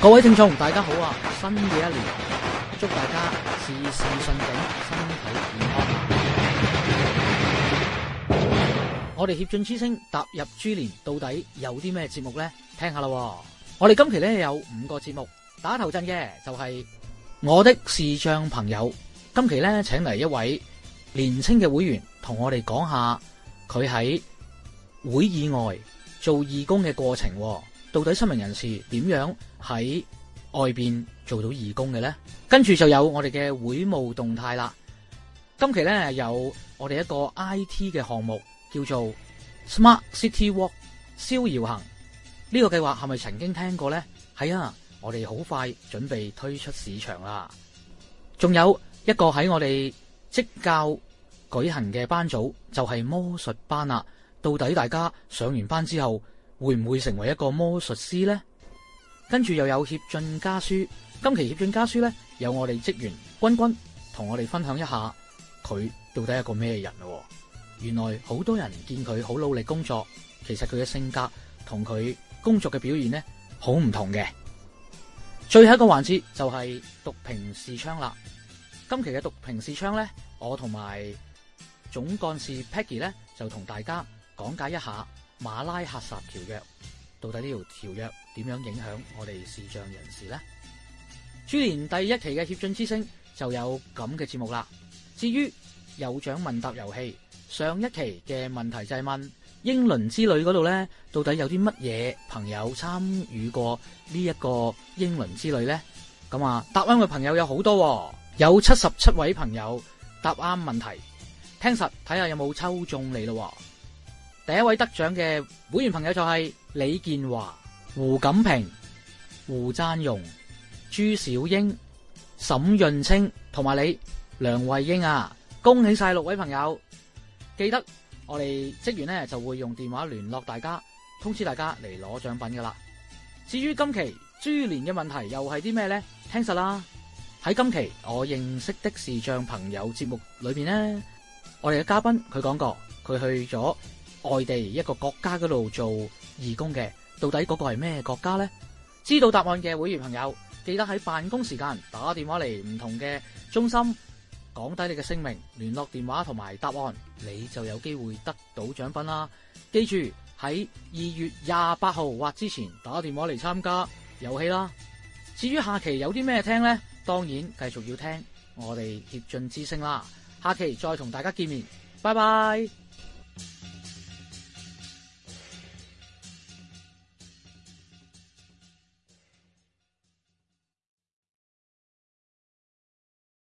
各位聽眾大家好啊，新嘅一年祝大家事事順境，身體健康。我哋協進之聲踏入豬年，到底有啲咩節目呢？聽下啦。我哋今期呢有5個節目，打頭陣嘅就係我的視障朋友。今期呢請嚟一位年青嘅會員同我哋講下佢喺會以外做義工嘅過程，到底失明人士點樣喺外邊做到義工嘅呢？跟住就有我哋嘅會務動態啦。今期呢有我哋一個 IT 嘅項目叫做 Smart City Walk 逍遙行。呢個計劃係咪曾經聽過呢？係啊，我哋好快準備推出市場啦。仲有一個喺我哋職教舉行嘅班組，就係魔術班啦。到底大家上完班之後會唔會成為一個魔術師呢？跟住又有協進家書，今期協進家書呢，有我哋職員君君同我哋分享一下佢到底係一個咩人咯。原來好多人見佢好努力工作，其實佢嘅性格同佢工作嘅表現呢好唔同嘅。最後一個環節就係讀屏視窗啦。今期嘅讀屏視窗呢，我同埋總幹事 Peggy 呢，就同大家講解一下馬拉喀什條約，到底呢條條約點樣影響我哋視障人士呢？豬年第一期嘅協進之聲就有咁嘅節目啦。至於有獎問答遊戲，上一期嘅問題就係問英倫之旅嗰度呢，到底有啲乜嘢朋友參與過呢一個英倫之旅呢？咁啊，答啱嘅朋友有好多，有77位朋友答啱問題，聽實睇下有冇抽中你咯。第一位得獎嘅會員朋友就係李建華、胡錦平、胡贊容、朱小英、沈潤清同埋你梁慧英啊！恭喜晒6位朋友！記得我哋職員呢就會用電話聯絡大家，通知大家嚟攞獎品噶啦。至於今期豬年嘅問題又係啲咩呢？聽實啦！喺今期我認識的視障朋友節目裏面呢，我哋嘅嘉賓佢講過，佢去咗外地一個國家嗰度做義工嘅，到底嗰個係咩國家呢？知道答案嘅會員朋友，記得喺辦公時間打電話嚟唔同嘅中心，講低你嘅姓名、聯絡電話同埋答案，你就有機會得到獎品啦。記住喺2月28號或之前打電話嚟參加遊戲啦。至於下期有啲咩聽呢？當然繼續要聽我哋協進之聲啦。下期再同大家見面，拜拜。